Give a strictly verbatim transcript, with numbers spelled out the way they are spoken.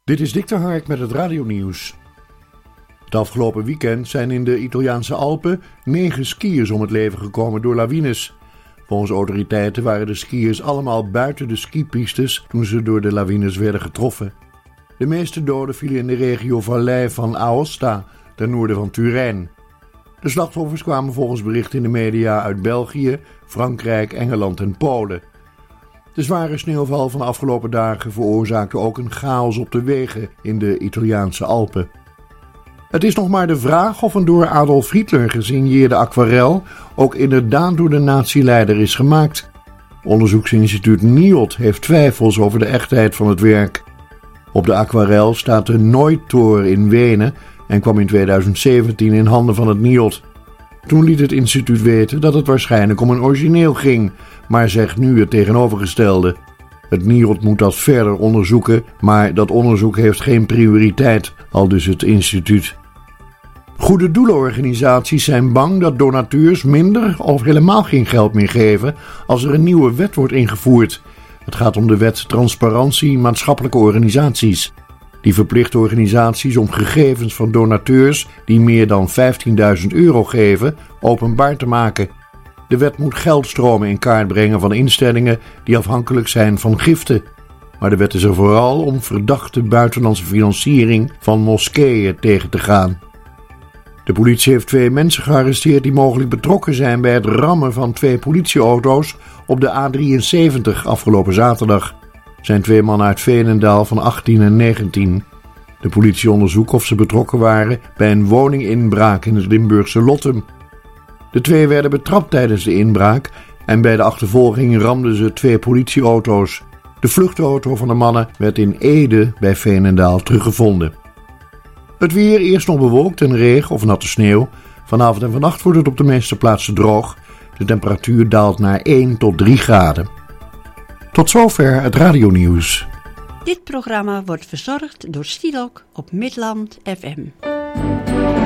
Dit is Dick de Hark met het radionieuws. Het afgelopen weekend zijn in de Italiaanse Alpen negen skiers om het leven gekomen door lawines. Volgens autoriteiten waren de skiers allemaal buiten de skipistes toen ze door de lawines werden getroffen. De meeste doden vielen in de regio Vallei van Aosta, ten noorden van Turijn. De slachtoffers kwamen volgens berichten in de media uit België, Frankrijk, Engeland en Polen. De zware sneeuwval van de afgelopen dagen veroorzaakte ook een chaos op de wegen in de Italiaanse Alpen. Het is nog maar de vraag of een door Adolf Hitler gesigneerde aquarel ook inderdaad door de nazi-leider is gemaakt. Onderzoeksinstituut N I O D heeft twijfels over de echtheid van het werk. Op de aquarel staat de Neutor in Wenen en kwam in tweeduizend zeventien in handen van het N I O D. Toen liet het instituut weten dat het waarschijnlijk om een origineel ging, maar zegt nu het tegenovergestelde. Het N I O D moet dat verder onderzoeken, maar dat onderzoek heeft geen prioriteit, aldus het instituut. Goede doelenorganisaties zijn bang dat donateurs minder of helemaal geen geld meer geven als er een nieuwe wet wordt ingevoerd. Het gaat om de wet Transparantie Maatschappelijke Organisaties. Die verplicht organisaties om gegevens van donateurs die meer dan vijftienduizend euro geven openbaar te maken. De wet moet geldstromen in kaart brengen van instellingen die afhankelijk zijn van giften. Maar de wet is er vooral om verdachte buitenlandse financiering van moskeeën tegen te gaan. De politie heeft twee mensen gearresteerd die mogelijk betrokken zijn bij het rammen van twee politieauto's op de A drieënzeventig afgelopen zaterdag. Het zijn twee mannen uit Veenendaal van achttien en negentien. De politie onderzoekt of ze betrokken waren bij een woninginbraak in het Limburgse Lottum. De twee werden betrapt tijdens de inbraak en bij de achtervolging ramden ze twee politieauto's. De vluchtauto van de mannen werd in Ede bij Veenendaal teruggevonden. Het weer eerst nog bewolkt en regen of natte sneeuw. Vanavond en vannacht wordt het op de meeste plaatsen droog. De temperatuur daalt naar één tot drie graden. Tot zover het radionieuws. Dit programma wordt verzorgd door Stilok op Midland F M.